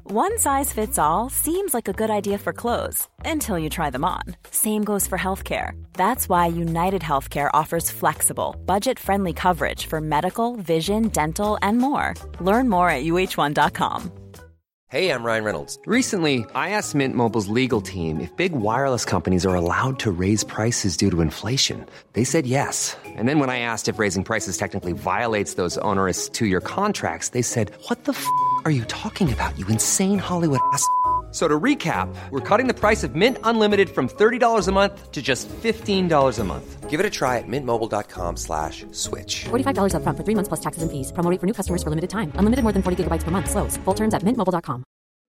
One size fits all seems like a good idea for clothes until you try them on. Same goes for healthcare. That's why United Healthcare offers flexible, budget-friendly coverage for medical, vision, dental, and more. Learn more at uh1.com. Hey, I'm Ryan Reynolds. Recently, I asked Mint Mobile's legal team if big wireless companies are allowed to raise prices due to inflation. They said yes. And then when I asked if raising prices technically violates those onerous two-year contracts, they said, "What the f*** are you talking about, you insane Hollywood ass?" So to recap, we're cutting the price of Mint Unlimited from $30 a month to just $15 a month. Give it a try at mintmobile.com/switch. $45 up front for 3 months plus taxes and fees. Promo rate for new customers for limited time. Unlimited more than 40 gigabytes per month. Slows full terms at mintmobile.com.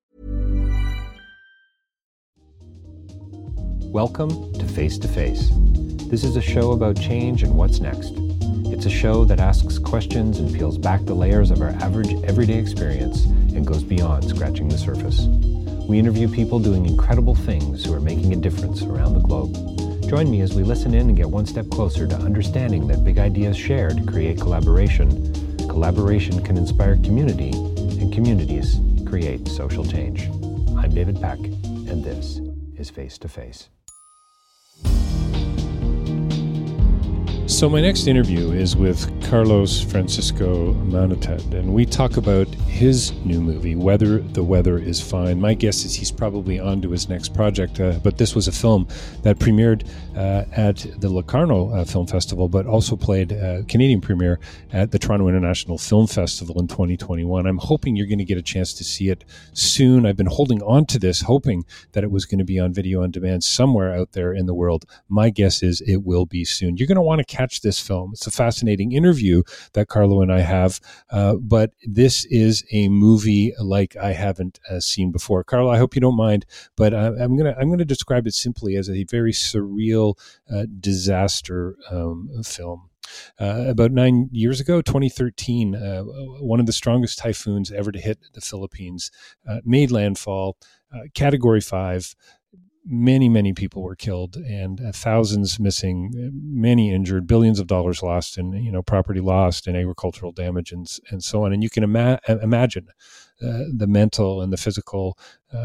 Welcome to Face to Face. This is a show about change and what's next. It's a show that asks questions and peels back the layers of our average everyday experience and goes beyond scratching the surface. We interview people doing incredible things who are making a difference around the globe. Join me as we listen in and get one step closer to understanding that big ideas shared create collaboration. Collaboration can inspire community, and communities create social change. I'm David Peck, and this is Face to Face. So my next interview is with Carlos Francisco Manatad, and we talk about his new movie, Whether the Weather is Fine. My guess is he's probably on to his next project, but this was a film that premiered at the Locarno Film Festival, but also played Canadian premiere at the Toronto International Film Festival in 2021. I'm hoping you're going to get a chance to see it soon. I've been holding on to this, hoping that it was going to be on video on demand somewhere out there in the world. My guess is it will be soon. You're going to want to catch this film. It's a fascinating interview that Carlo and I have, but this is a movie like I haven't seen before. Carlo, I hope you don't mind, but I'm gonna describe it simply as a very surreal disaster film. About 9 years ago, 2013, one of the strongest typhoons ever to hit the Philippines made landfall, Category 5. Many people were killed, and thousands missing, many injured, billions of dollars lost, and property lost, and agricultural damage, and so on. And you can imagine the mental and the physical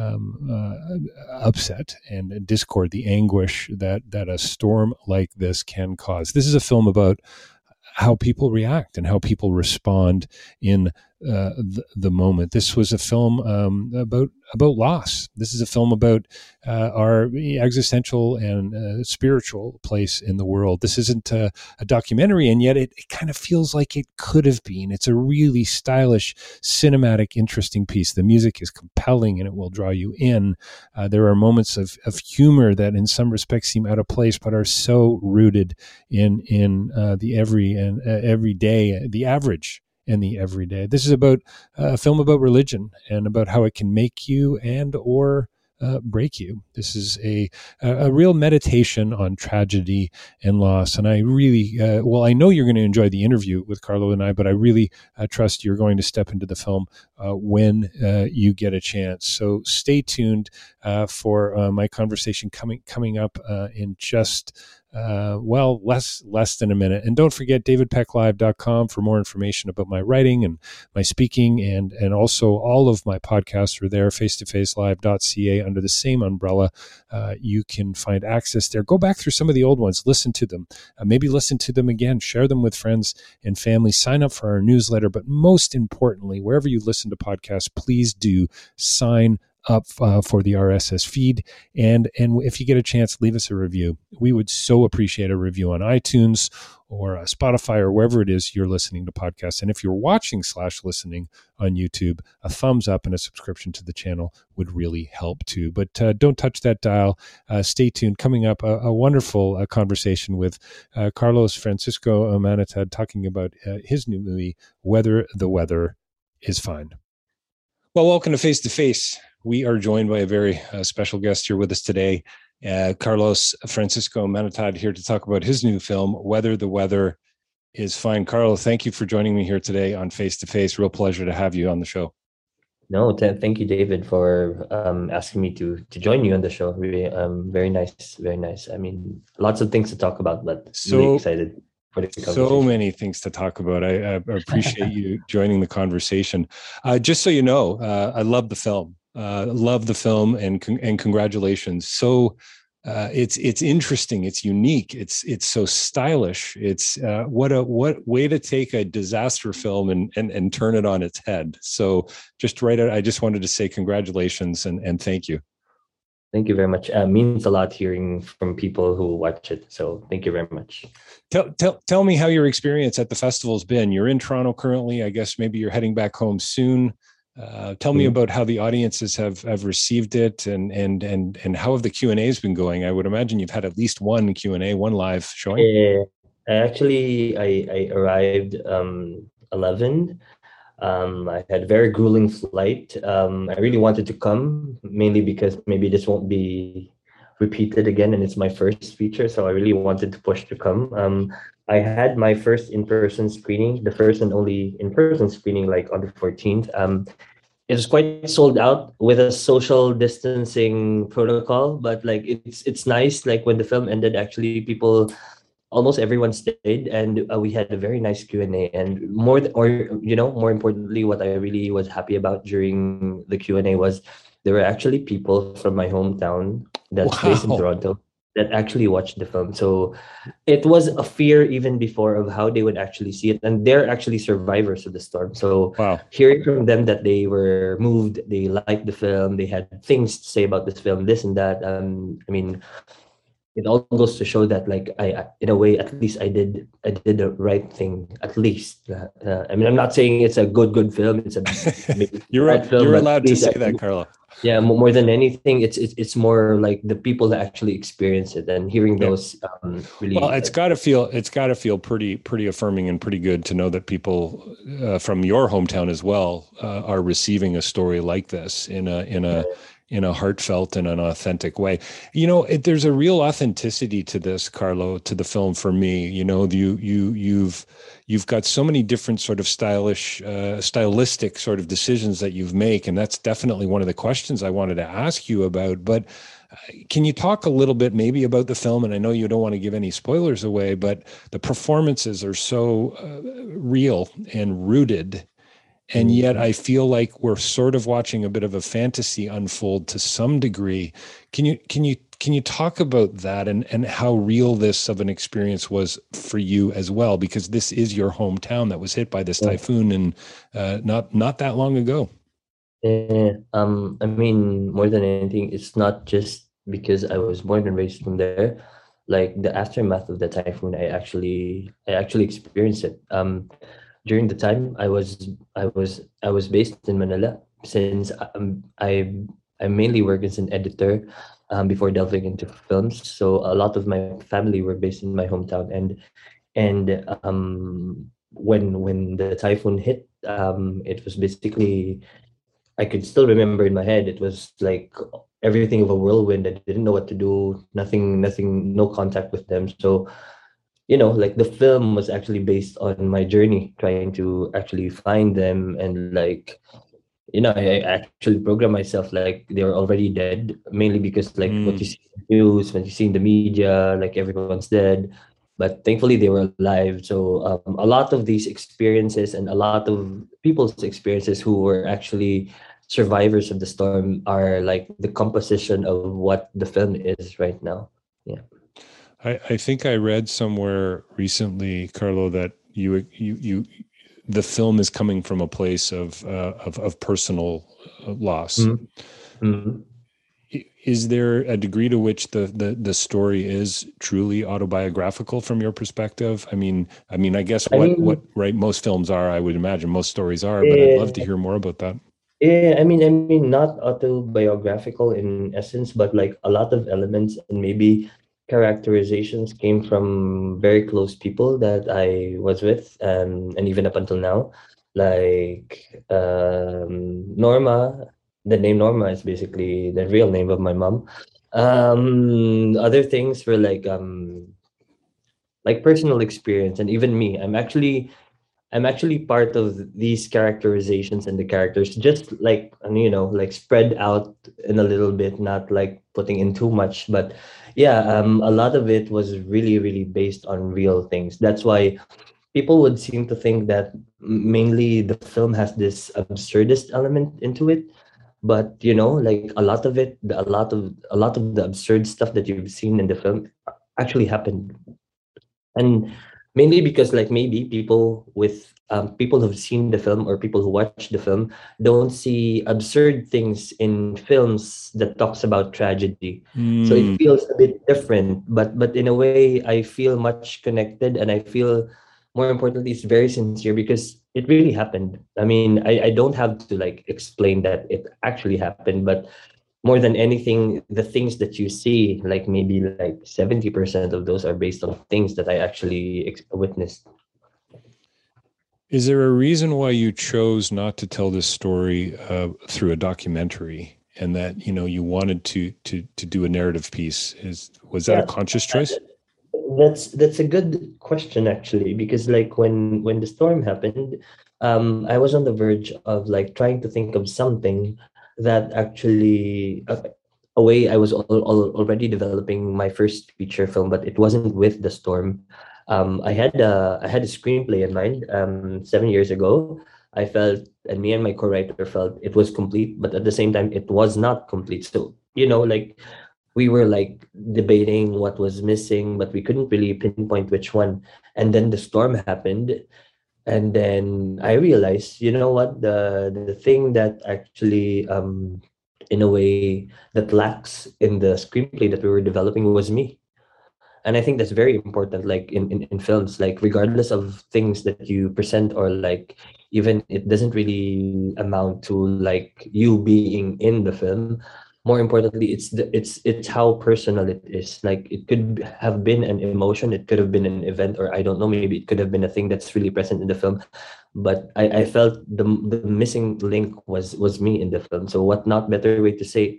upset and discord, the anguish that a storm like this can cause. This is a film about how people react and how people respond in the moment. This was a film about loss. This is a film about our existential and spiritual place in the world. This isn't a documentary, and yet it kind of feels like it could have been. It's a really stylish, cinematic, interesting piece. The music is compelling, and it will draw you in. There are moments of humor that in some respects seem out of place, but are so rooted in the everyday, the average and the everyday. This is about a film about religion and about how it can make you and or break you. This is a real meditation on tragedy and loss. And I really, I know you're going to enjoy the interview with Carlo and I, but I really trust you're going to step into the film when you get a chance. So stay tuned for my conversation coming up in just less than a minute. And don't forget davidpecklive.com for more information about my writing and my speaking, and also all of my podcasts are there, facetofacelive.ca under the same umbrella. You can find access there. Go back through some of the old ones, listen to them, maybe listen to them again, share them with friends and family, sign up for our newsletter. But most importantly, wherever you listen to podcasts, please do sign up for the RSS feed. And if you get a chance, leave us a review. We would so appreciate a review on iTunes or Spotify or wherever it is you're listening to podcasts. And if you're watching / listening on YouTube, a thumbs up and a subscription to the channel would really help too. But don't touch that dial. Stay tuned. Coming up, a wonderful conversation with Carlos Francisco Manatad talking about his new movie, Whether the Weather is Fine. Well, welcome to Face to Face. We are joined by a very special guest here with us today, Carlos Francisco Manatad, here to talk about his new film, Whether the Weather is Fine. Carlos, thank you for joining me here today on Face to Face. Real pleasure to have you on the show. No, thank you, David, for asking me to join you on the show. Really, very nice, very nice. I mean, lots of things to talk about, but really excited. So many things to talk about. I appreciate you joining the conversation. Just so you know, I love the film. Love the film, and congratulations. So it's interesting. It's unique. It's so stylish. It's what way to take a disaster film and turn it on its head. So just right out, I just wanted to say congratulations and thank you. Thank you very much. Means a lot hearing from people who watch it. So thank you very much. Tell me how your experience at the festival's been. You're in Toronto currently. I guess maybe you're heading back home soon. Tell me about how the audiences have received it, and how have the Q&As been going? I would imagine you've had at least one Q&A, one live showing. I arrived 11. I had a very grueling flight. I really wanted to come, mainly because maybe this won't be repeated again, and it's my first feature, so I really wanted to push to come. I had my first in-person screening, the first and only in-person screening, like on the 14th. It was quite sold out with a social distancing protocol, but like it's nice. Like when the film ended, actually almost everyone stayed, and we had a very nice Q&A. And more importantly, what I really was happy about during the Q&A was there were actually people from my hometown that's based in Toronto that actually watched the film. So it was a fear even before of how they would actually see it. And they're actually survivors of the storm. So hearing from them that they were moved, they liked the film, they had things to say about this film, this and that. I mean, it all goes to show that, like, I in a way, at least I did the right thing. At least, I mean, I'm not saying it's a good film. It's a you're allowed to say that, Carlo. Yeah, more than anything, it's more like the people that actually experience it and hearing those really. Well, it's got to feel pretty affirming and pretty good to know that people from your hometown as well are receiving a story like this in a heartfelt and an authentic way. You know, there's a real authenticity to this, Carlo, to the film for me. You know, you've got so many different sort of stylistic sort of decisions that you've made, and that's definitely one of the questions I wanted to ask you about. But can you talk a little bit maybe about the film? And I know you don't want to give any spoilers away, but the performances are so real and rooted. And yet I feel like we're sort of watching a bit of a fantasy unfold to some degree. Can you talk about that and how real this of an experience was for you as well? Because this is your hometown that was hit by this typhoon, and not that long ago. I mean, more than anything, it's not just because I was born and raised from there. Like the aftermath of the typhoon, I actually experienced it. During the time I was based in Manila, since I mainly work as an editor before delving into films. So a lot of my family were based in my hometown, and when the typhoon hit, it was basically, I could still remember in my head, it was like everything of a whirlwind. I didn't know what to do. Nothing, no contact with them. So, you know, like the film was actually based on my journey trying to actually find them. And like, you know, I actually programmed myself like they were already dead, mainly because like what you see in the news, when you see in the media, like everyone's dead. But thankfully they were alive. So a lot of these experiences and a lot of people's experiences who were actually survivors of the storm are like the composition of what the film is right now. Yeah. I think I read somewhere recently, Carlo, that you the film is coming from a place of personal loss. Mm-hmm. Is there a degree to which the story is truly autobiographical from your perspective? I mean, I guess what most films are, I would imagine most stories are, but I'd love to hear more about that. Yeah, I mean, not autobiographical in essence, but like a lot of elements and maybe characterizations came from very close people that I was with, and even up until now, like Norma. The name Norma is basically the real name of my mom. Other things were like personal experience, and even me. I'm actually part of these characterizations and the characters, just like, you know, like spread out in a little bit, not like putting in too much. But yeah, a lot of it was really, really based on real things. That's why people would seem to think that mainly the film has this absurdist element into it. but like a lot of the absurd stuff that you've seen in the film actually happened. And mainly because like maybe people who've seen the film or people who watch the film don't see absurd things in films that talks about tragedy. So it feels a bit different, but in a way I feel much connected, and I feel more importantly it's very sincere because it really happened. I mean, I don't have to like explain that it actually happened, but more than anything, the things that you see, like maybe like 70% of those are based on things that I actually witnessed. Is there a reason why you chose not to tell this story through a documentary, and that you wanted to do a narrative piece? Was that a conscious choice? That's a good question actually, because like when the storm happened, I was on the verge of like trying to think of something that actually a way I was already developing my first feature film, but it wasn't with the storm. I had a screenplay in mind 7 years ago. I felt, and me and my co-writer felt it was complete, but at the same time, it was not complete. So like we were like debating what was missing, but we couldn't really pinpoint which one. And then the storm happened, and then I realized, you know what, the thing that actually in a way that lacks in the screenplay that we were developing was me. And I think that's very important, like in films, like regardless of things that you present, or like even it doesn't really amount to like you being in the film. More importantly, it's how personal it is. Like it could have been an emotion, it could have been an event, or I don't know, maybe it could have been a thing that's really present in the film. But I felt the missing link was me in the film. So what not better way to say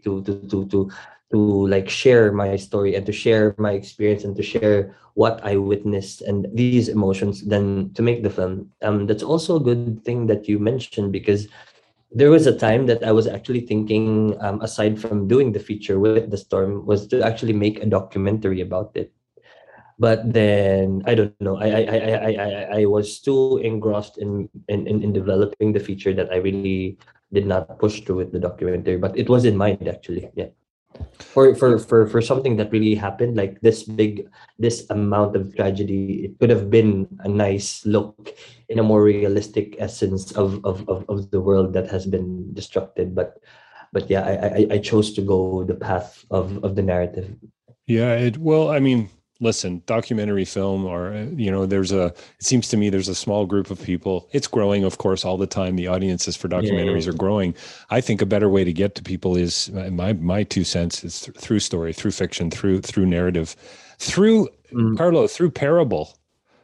to like share my story and to share my experience and to share what I witnessed and these emotions than to make the film. That's also a good thing that you mentioned, because there was a time that I was actually thinking, aside from doing the feature with the storm, was to actually make a documentary about it. But then I don't know. I was too engrossed in developing the feature that I really did not push through with the documentary. But it was in mind actually. Yeah. For something that really happened, like this amount of tragedy, it could have been a nice look in a more realistic essence of the world that has been destructed. But yeah, I chose to go the path of the narrative. Yeah, well, I mean, listen, documentary film, or it seems to me there's a small group of people. It's growing, of course, all the time. The audiences for documentaries are growing. I think a better way to get to people is my 2 cents is through story, through fiction, through narrative, through Carlo, through parable.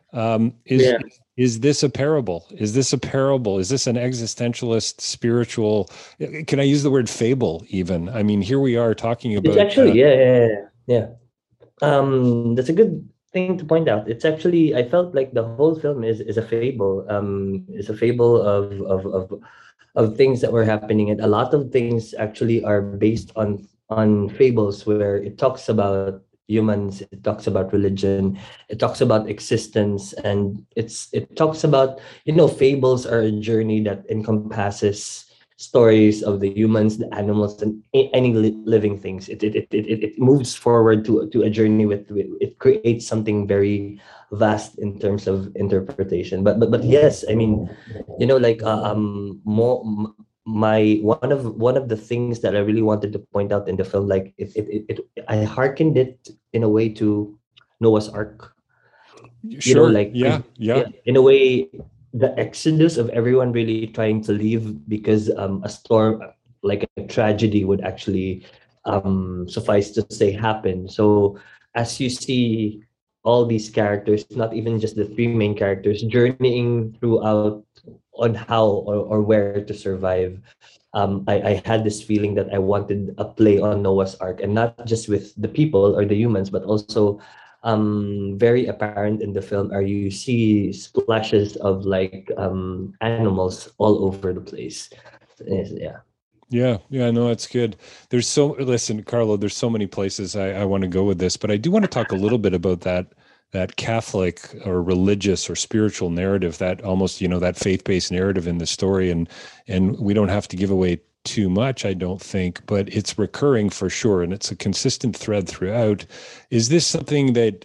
Is this a parable? Is this a parable? Is this an existentialist, spiritual? Can I use the word fable even? I mean, here we are talking about. It's actually, yeah. That's a good thing to point out. It's actually, I felt like the whole film is a fable. It's a fable of things that were happening, and a lot of things actually are based on fables where it talks about humans, it talks about religion, it talks about existence, and it talks about, fables are a journey that encompasses stories of the humans, the animals, and any living things. It moves forward to a journey with it creates something very vast in terms of interpretation. But yes, I mean, like more my one of the things that I really wanted to point out in the film, like I hearkened it in a way to Noah's Ark. Sure. Like yeah. In a way, the exodus of everyone really trying to leave because a storm, like a tragedy, would actually suffice to say happen. So as you see all these characters, not even just the three main characters, journeying throughout on how or where to survive, I had this feeling that I wanted a play on Noah's Ark, and not just with the people or the humans, but also very apparent in the film are you see splashes of like animals all over the place. Yeah, no, that's good. Listen, Carlo, there's so many places I want to go with this, but I do want to talk a little bit about that Catholic or religious or spiritual narrative, that almost, that faith-based narrative in the story. And we don't have to give away too much, I don't think, but it's recurring for sure, and it's a consistent thread throughout. Is this something that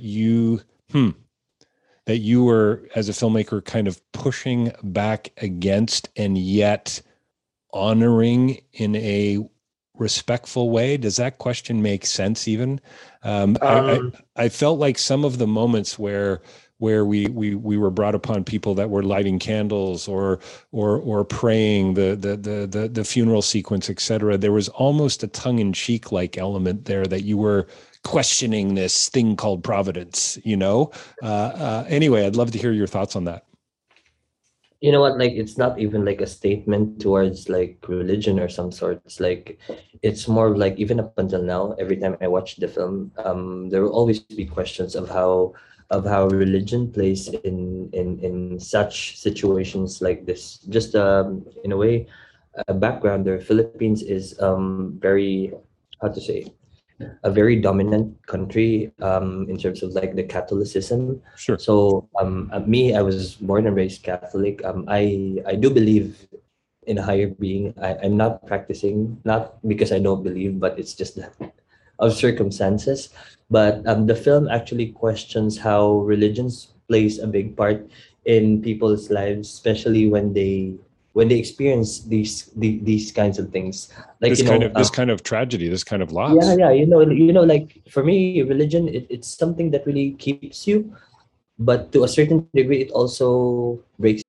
that you were, as a filmmaker, kind of pushing back against and yet honoring in a respectful way? Does that question make sense even? I felt like some of the moments where we were brought upon people that were lighting candles or praying, the funeral sequence, etc. There was almost a tongue-in-cheek like element there, that you were questioning this thing called providence, Anyway, I'd love to hear your thoughts on that. You know what, like, it's not even like a statement towards like religion or some sort. It's like, it's more of like, even up until now, every time I watch the film, there will always be questions of how religion plays in such situations like this. Just in a way, a background there. Philippines is very, how to say, a very dominant country in terms of like the Catholicism. Sure. So me, I was born and raised Catholic. I do believe in a higher being. I'm not practicing, not because I don't believe, but it's just that of circumstances. But the film actually questions how religions plays a big part in people's lives, especially when they experience these kinds of things, like this kind of tragedy, this kind of loss. Yeah, like for me, religion, it's something that really keeps you, but to a certain degree, it also breaks.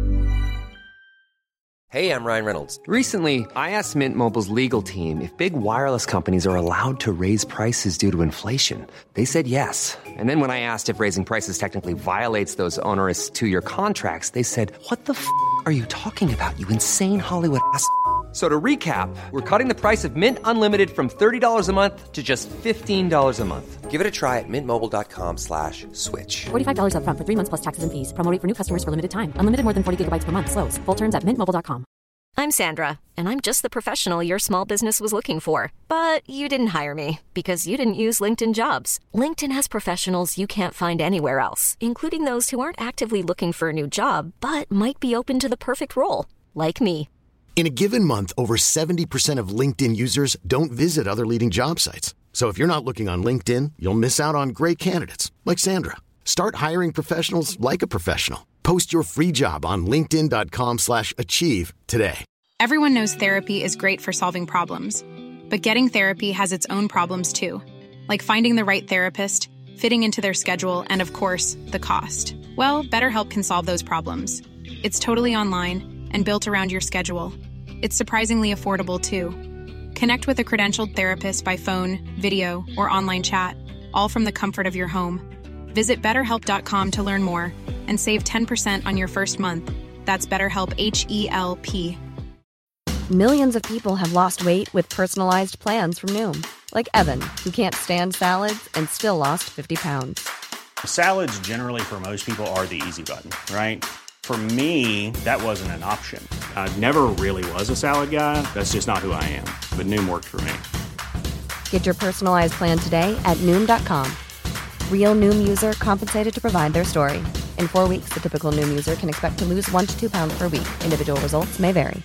Hey, I'm Ryan Reynolds. Recently, I asked Mint Mobile's legal team if big wireless companies are allowed to raise prices due to inflation. They said yes. And then when I asked if raising prices technically violates those onerous 2-year contracts, they said, "What the f*** are you talking about, you insane Hollywood ass?" So to recap, we're cutting the price of Mint Unlimited from $30 a month to just $15 a month. Give it a try at mintmobile.com/switch. $45 up front for 3 months plus taxes and fees. Promo rate for new customers for limited time. Unlimited more than 40 gigabytes per month. Slows full terms at mintmobile.com. I'm Sandra, and I'm just the professional your small business was looking for. But you didn't hire me because you didn't use LinkedIn Jobs. LinkedIn has professionals you can't find anywhere else, including those who aren't actively looking for a new job, but might be open to the perfect role, like me. In a given month, over 70% of LinkedIn users don't visit other leading job sites. So if you're not looking on LinkedIn, you'll miss out on great candidates like Sandra. Start hiring professionals like a professional. Post your free job on linkedin.com/achieve today. Everyone knows therapy is great for solving problems, but getting therapy has its own problems too, like finding the right therapist, fitting into their schedule, and of course, the cost. Well, BetterHelp can solve those problems. It's totally online and built around your schedule. It's surprisingly affordable too. Connect with a credentialed therapist by phone, video, or online chat, all from the comfort of your home. Visit BetterHelp.com to learn more and save 10% on your first month. That's BetterHelp, H-E-L-P. Millions of people have lost weight with personalized plans from Noom. Like Evan, who can't stand salads and still lost 50 pounds. Salads generally for most people are the easy button, right? For me, that wasn't an option. I never really was a salad guy. That's just not who I am. But Noom worked for me. Get your personalized plan today at Noom.com. Real Noom user compensated to provide their story. In 4 weeks, the typical Noom user can expect to lose 1 to 2 pounds per week. Individual results may vary.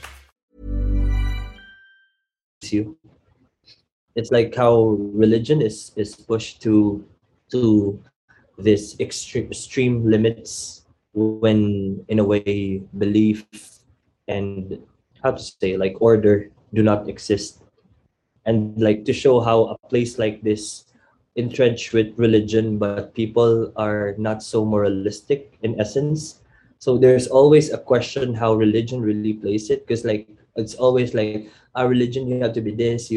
It's like how religion is pushed to this extreme limits, when in a way belief and, how to say, like, order do not exist. And like to show how a place like this entrenched with religion, but people are not so moralistic in essence. So there's always a question how religion really plays it, because like it's always like, our religion, you have to be this,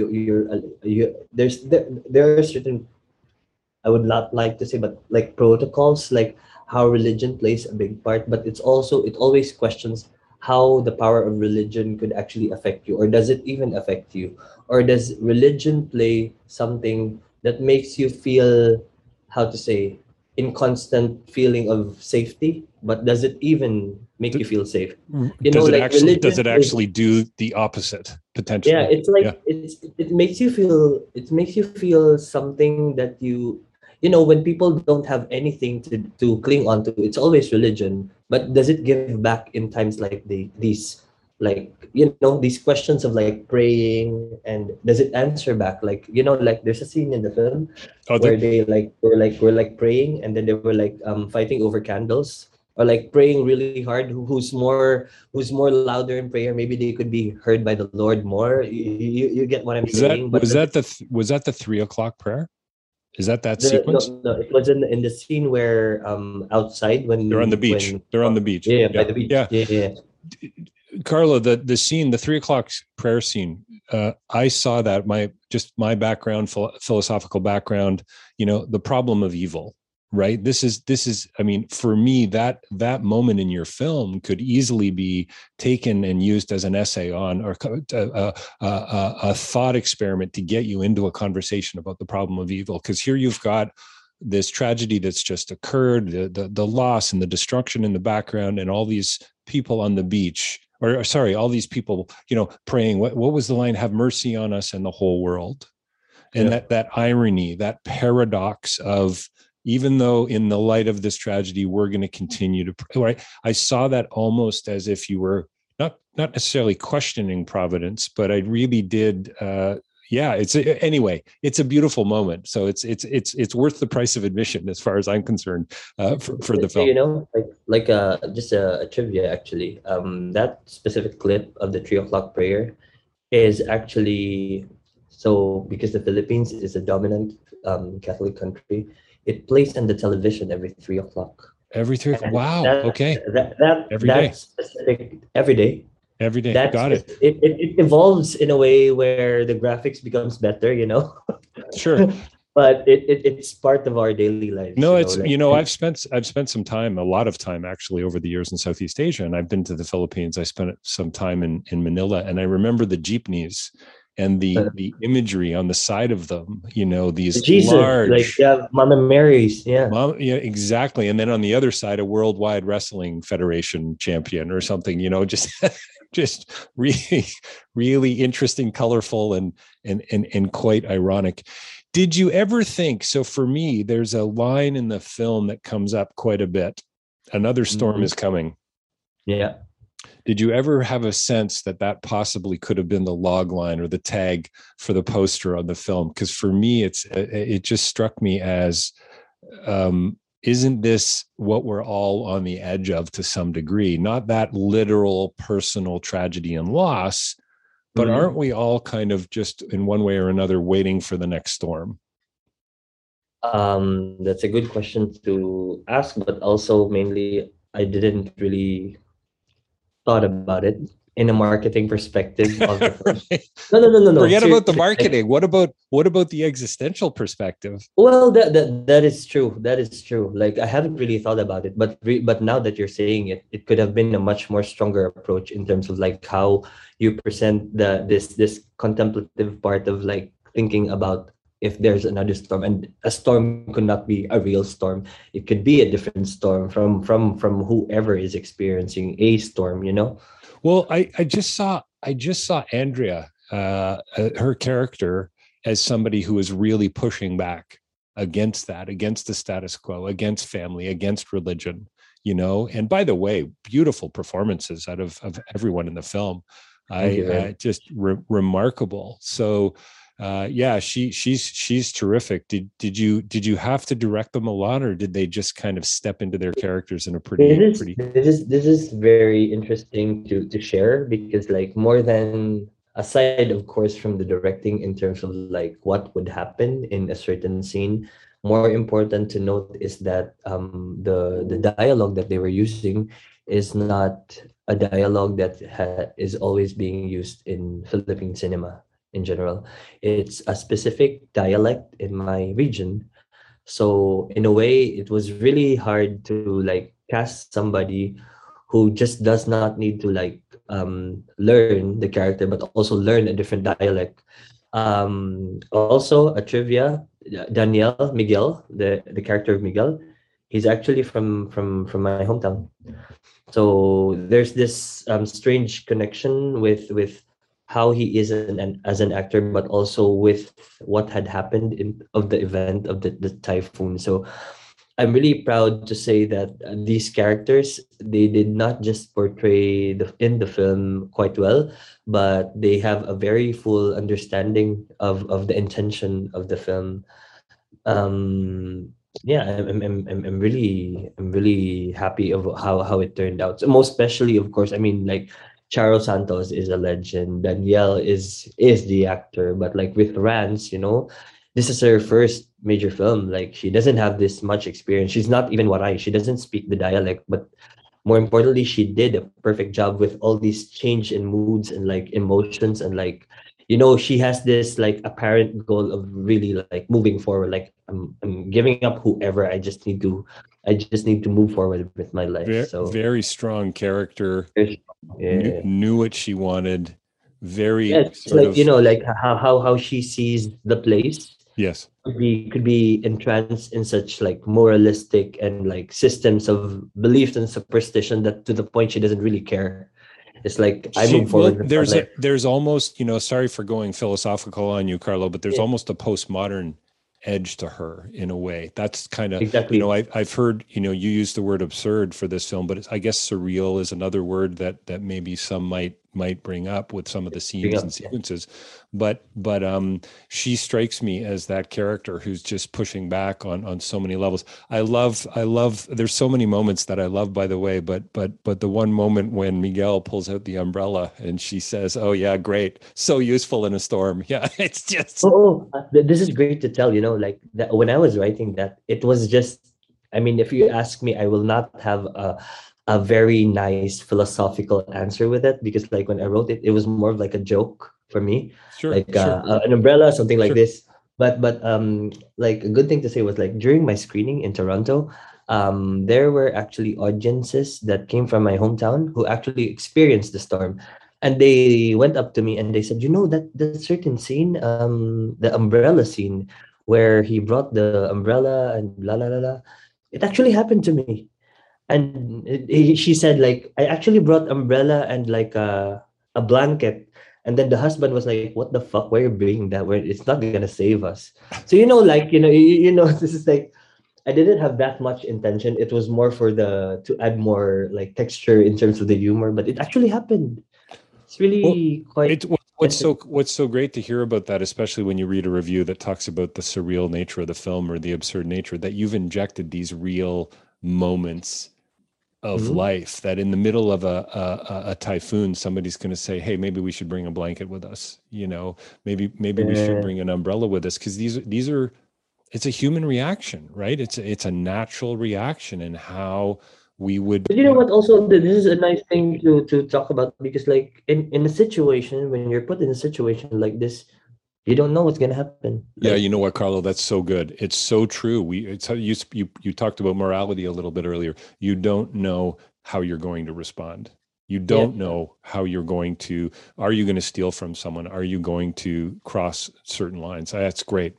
there are certain, I would not like to say, but like protocols, like how religion plays a big part, but it always questions how the power of religion could actually affect you, or does it even affect you, or does religion play something that makes you feel, how to say, in constant feeling of safety, but does it even make you feel safe? Does it actually do the opposite potentially? Yeah, it's like it makes you feel something that when people don't have anything to cling on to, it's always religion. But does it give back in times like these? like, these questions of like praying, and does it answer back? Like, like there's a scene in the film where they like were like praying, and then they were like fighting over candles, or like praying really hard. Who's more louder in prayer? Maybe they could be heard by the Lord more. You get what I'm saying? Was that the 3:00 prayer? Is that sequence? No, it was in the scene where outside, when they're on the beach. They're on the beach. Yeah, by the beach. Yeah. Carla, the scene, the 3:00 prayer scene. I saw that. My background, philosophical background. The problem of evil. Right. This is. I mean, for me, that moment in your film could easily be taken and used as an essay on, or a thought experiment to get you into a conversation about the problem of evil. Because here you've got this tragedy that's just occurred, the loss and the destruction in the background, and all these people on the beach, or sorry, all these people, praying. What was the line? Have mercy on us and the whole world. And that irony, that paradox of, even though in the light of this tragedy, we're going to continue to pray. Right? I saw that almost as if you were not necessarily questioning providence, but I really did. It's a beautiful moment. So it's worth the price of admission, as far as I'm concerned, for the film. Just a trivia, actually. That specific clip of the 3:00 prayer is actually, so because the Philippines is a dominant Catholic country, it plays on the television every 3:00. Every 3 o'clock. Wow. Okay. Every day. Specific every day. Every day. Got it. It evolves in a way where the graphics becomes better, Sure. But it's part of our daily life. No, I've spent some time, a lot of time actually, over the years in Southeast Asia, and I've been to the Philippines. I spent some time in Manila, and I remember the jeepneys and the imagery on the side of them, these Jesus, large, Mama Mary's, exactly. And then on the other side, a Worldwide Wrestling Federation champion or something, just really, really interesting, colorful, and quite ironic. Did you ever think, so for me, there's a line in the film that comes up quite a bit. Another storm is coming. Yeah. Did you ever have a sense that possibly could have been the log line or the tag for the poster on the film? Because for me, it just struck me as, isn't this what we're all on the edge of to some degree? Not that literal personal tragedy and loss, but aren't we all kind of just in one way or another waiting for the next storm? That's a good question to ask, but also mainly I didn't really thought about it in a marketing perspective of the first. No. Forget about the marketing. What about the existential perspective? Well, that is true. That is true. Like, I haven't really thought about it, but now that you're saying it, it could have been a much more stronger approach in terms of like how you present this contemplative part of like thinking about if there's another storm, and a storm could not be a real storm. It could be a different storm from whoever is experiencing a storm, Well, I just saw Andrea, her character, as somebody who is really pushing back against the status quo, against family, against religion, And by the way, beautiful performances out of everyone in the film. Just remarkable. So. She's terrific. Did you have to direct them a lot, or did they just kind of step into their characters in a pretty? This is very interesting to share, because like, more than aside, of course, from the directing in terms of like what would happen in a certain scene, more important to note is that the dialogue that they were using is not a dialogue that is always being used in Philippine cinema. In general, it's a specific dialect in my region. So in a way, it was really hard to like cast somebody who just does not need to like learn the character, but also learn a different dialect. Also, a trivia: Miguel, the character of Miguel, he's actually from my hometown. So there's this strange connection with how he is as an actor, but also with what had happened of the event of the typhoon. So I'm really proud to say that these characters, they did not just portray in the film quite well, but they have a very full understanding of the intention of the film. Yeah, I'm really happy of how it turned out. So most especially, of course, I mean, like Charo Santos is a legend. Danielle is the actor, but like with Rance, this is her first major film. Like she doesn't have this much experience. She's not even Waray. She doesn't speak the dialect, but more importantly, she did a perfect job with all these change in moods and like emotions and like she has this like apparent goal of really like moving forward. Like I'm giving up whoever. I just need to move forward with my life. Very, So very strong character. yeah. Knew what she wanted. Very Yeah, it's sort like of like how she sees the place yes. could be entranced in such like moralistic and like systems of beliefs and superstition that to the point she doesn't really care. It's like I move forward with my life. There's almost, sorry for going philosophical on you, Carlo, but there's Yeah. almost a postmodern edge to her in a way. That's kind of, Exactly. I've heard, you use the word absurd for this film, but I guess surreal is another word that maybe some might bring up with some of the scenes and sequences. But she strikes me as that character who's just pushing back on so many levels. I love there's so many moments that I love, by the way, but the one moment when Miguel pulls out the umbrella and she says, "Oh yeah, great. So useful in a storm." Yeah, it's just This is great to tell, like that when I was writing that, it was just, I mean, if you ask me, I will not have a very nice philosophical answer with it, because like when I wrote it, it was more of like a joke for me, sure, like sure. an umbrella, something like Sure. this. But like a good thing to say was like during my screening in Toronto, there were actually audiences that came from my hometown who actually experienced the storm, and they went up to me and they said, that certain scene, the umbrella scene, where he brought the umbrella and blah blah blah, blah, it actually happened to me. And she said, like, I actually brought umbrella and like a blanket. And then the husband was like, "What the fuck? Why are you bringing that? Where it's not gonna save us." So like this is like, I didn't have that much intention. It was more for to add more like texture in terms of the humor, but it actually happened. It's really quite. What's so great to hear about that, especially when you read a review that talks about the surreal nature of the film or the absurd nature, that you've injected these real moments of life, that in the middle of a typhoon, somebody's going to say, "Hey, maybe we should bring a blanket with us. Maybe we should bring an umbrella with us," because these are, it's a human reaction, right? It's a natural reaction, and how we would. But you know what? Also, this is a nice thing to talk about, because like in a situation, when you're put in a situation like this, you don't know what's gonna happen. Yeah, you know what, Carlo? That's so good. It's so true. You talked about morality a little bit earlier. You don't know how you're going to respond. You don't know how you're going to. Are you going to steal from someone? Are you going to cross certain lines? That's great.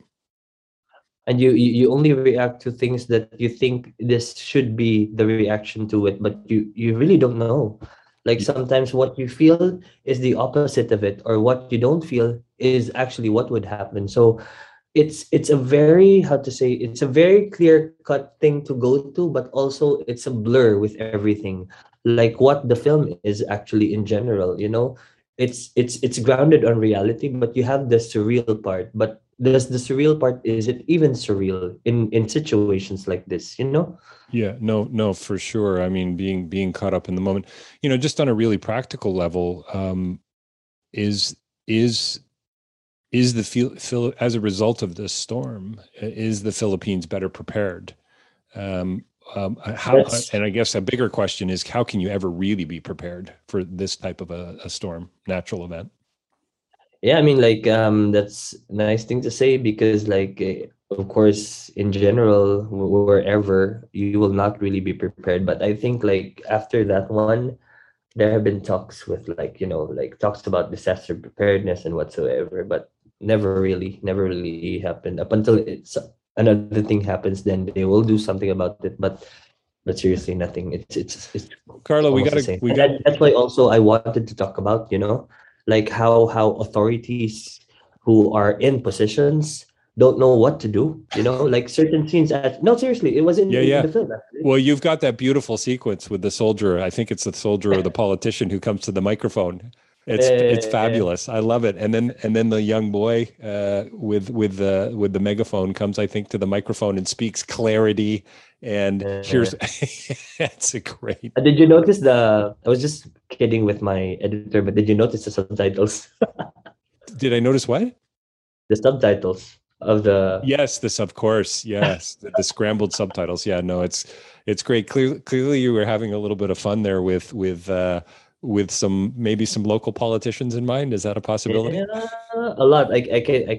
And you only react to things that you think this should be the reaction to it, but you really don't know. Like sometimes what you feel is the opposite of it, or what you don't feel is actually what would happen. So it's a very, it's a very clear cut thing to go to, but also it's a blur with everything. Like what the film is actually in general, it's grounded on reality, but you have the surreal part. But does the surreal part, is it even surreal in situations like this? Yeah, no, for sure. I mean, being caught up in the moment, just on a really practical level, is the as a result of this storm, is the Philippines better prepared? How? And I guess a bigger question is, how can you ever really be prepared for this type of a storm, natural event? Yeah, I mean, like, that's a nice thing to say, because, like, of course, in general, wherever, you will not really be prepared. But I think, like, after that one, there have been talks with, like, like talks about disaster preparedness and whatsoever, but never really happened up until another thing happens. Then they will do something about it, but seriously, nothing. It's Carlo, that's why also I wanted to talk about, like how authorities who are in positions don't know what to do. Like certain scenes. No, seriously, it was in the film. Actually. Well, you've got that beautiful sequence with the soldier. I think it's the soldier or the politician who comes to the microphone. It's fabulous. I love it. And then the young boy with the megaphone comes, I think, to the microphone and speaks clarity. And here's it's a great. Did you notice I was just kidding with my editor, but did you notice the subtitles? Did I notice what? The subtitles of the. Yes, of course. Yes, the scrambled subtitles. Yeah, no, it's great. Clearly, you were having a little bit of fun there with some local politicians in mind. Is that a possibility? Yeah, a lot. I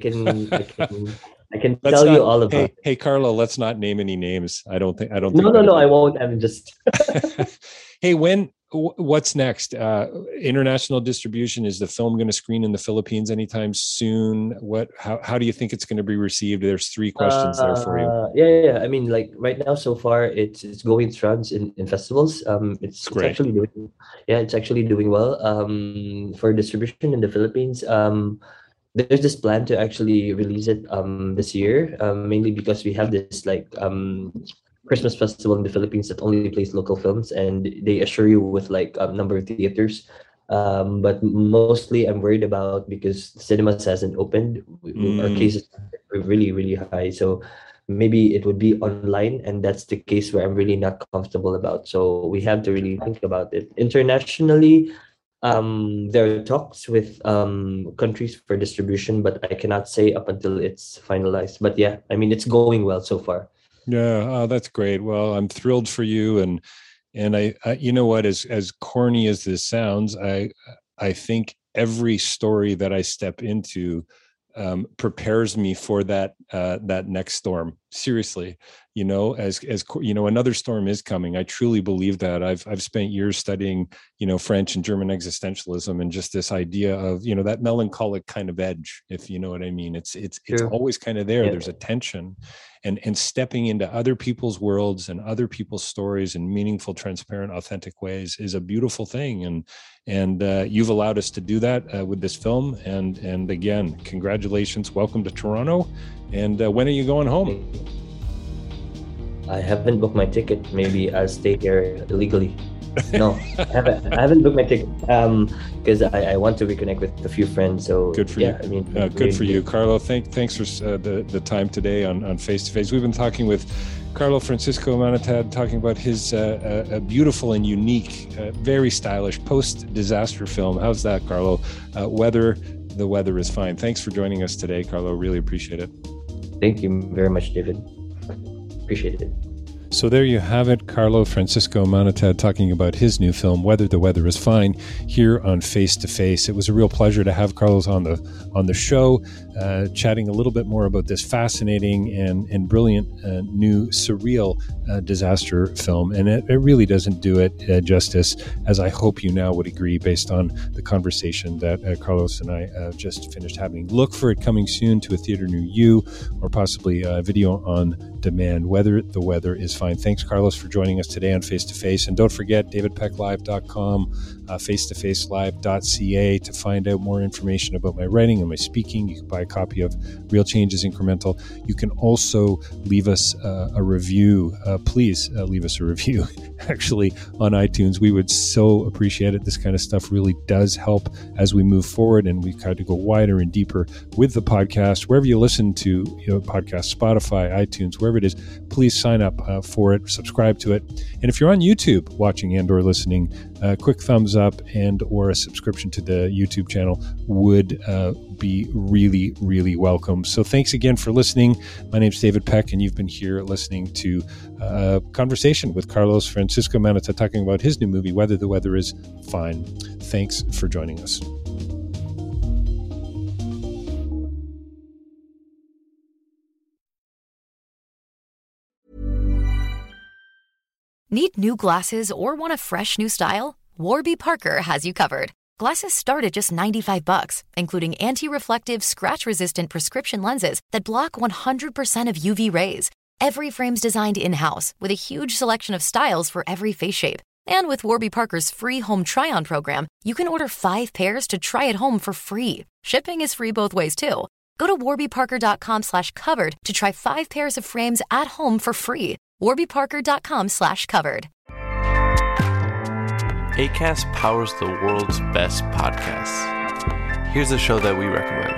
can tell you all about it. Hey, Carlo, let's not name any names. I don't think. No, I won't. I'm just. Hey, what's next? International distribution. Is the film going to screen in the Philippines anytime soon? How do you think it's going to be received? There's 3 questions there for you. Yeah. I mean, like right now, so far, it's going trans in festivals. It's actually doing. Yeah, it's actually doing well. For distribution in the Philippines. There's this plan to actually release it this year, mainly because we have this Christmas festival in the Philippines that only plays local films, and they assure you with a number of theaters. But mostly I'm worried about because cinemas hasn't opened. Our cases are really, really high. So maybe it would be online, and that's the case where I'm really not comfortable about. So we have to really think about it. Internationally, there are talks with countries for distribution, but I cannot say up until it's finalized. But yeah, I mean, it's going well so far. Yeah, that's great. Well, I'm thrilled for you, and I you know what, as corny as this sounds, I think every story that I step into prepares me for that next storm. Seriously, as another storm is coming. I truly believe that. I've spent years studying, French and German existentialism, and just this idea of, that melancholic kind of edge, if you know what I mean. It's always kind of there. Yeah. There's a tension, and stepping into other people's worlds and other people's stories in meaningful, transparent, authentic ways is a beautiful thing. And you've allowed us to do that with this film. And again, congratulations. Welcome to Toronto. And when are you going home? I haven't booked my ticket. Maybe I'll stay here illegally. No, I haven't booked my ticket because I want to reconnect with a few friends. So good for you. I mean, good for you, Carlo. Thanks for the time today on Face to Face. We've been talking with Carlo Francisco Manatad, talking about his a beautiful and unique, very stylish post-disaster film. How's that, Carlo? The weather is fine. Thanks for joining us today, Carlo. Really appreciate it. Thank you very much, David. Appreciate it. So there you have it, Carlo Francisco Manatad talking about his new film, Whether the Weather is Fine, here on Face to Face. It was a real pleasure to have Carlos on the show, chatting a little bit more about this fascinating and brilliant new surreal disaster film. And it really doesn't do it justice, as I hope you now would agree based on the conversation that Carlos and I just finished having. Look for it coming soon to a theater near you, or possibly video on demand, Whether the Weather is Fine. Thanks, Carlos, for joining us today on Face to Face. And don't forget, davidpecklive.com, facetofacelive.ca to find out more information about my writing and my speaking. You can buy a copy of Real Change is Incremental. You can also leave us a review. Please leave us a review, actually, on iTunes. We would so appreciate it. This kind of stuff really does help as we move forward, and we've tried to go wider and deeper with the podcast. Wherever you listen to podcasts, Spotify, iTunes, wherever it is, please sign up for it, subscribe to it. And if you're on YouTube watching and or listening, a quick thumbs up and or a subscription to the YouTube channel would be really, really welcome. So thanks again for listening. My name's David Peck, and you've been here listening to a conversation with Carlos Francisco Manatad talking about his new movie, Whether the Weather is Fine. Thanks for joining us. Need new glasses or want a fresh new style? Warby Parker has you covered. Glasses start at just $95, including anti-reflective, scratch-resistant prescription lenses that block 100% of UV rays. Every frame's designed in-house with a huge selection of styles for every face shape. And with Warby Parker's free home try-on program, you can order 5 pairs to try at home for free. Shipping is free both ways, too. Go to warbyparker.com/covered to try 5 pairs of frames at home for free. warbyparker.com/covered. Acast powers the world's best podcasts. Here's a show that we recommend.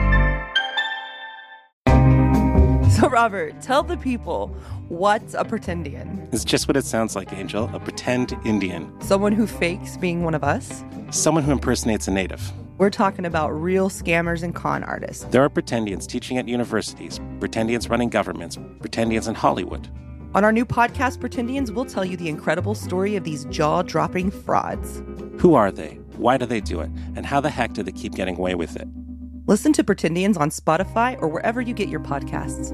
So, Robert, tell the people, what's a pretendian? It's just what it sounds like, Angel. A pretend Indian. Someone who fakes being one of us? Someone who impersonates a native. We're talking about real scammers and con artists. There are pretendians teaching at universities, pretendians running governments, pretendians in Hollywood. On our new podcast, Pretendians, we'll tell you the incredible story of these jaw-dropping frauds. Who are they? Why do they do it? And how the heck do they keep getting away with it? Listen to Pretendians on Spotify or wherever you get your podcasts.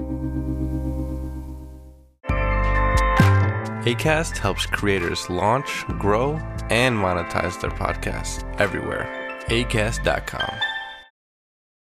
Acast helps creators launch, grow, and monetize their podcasts everywhere. Acast.com.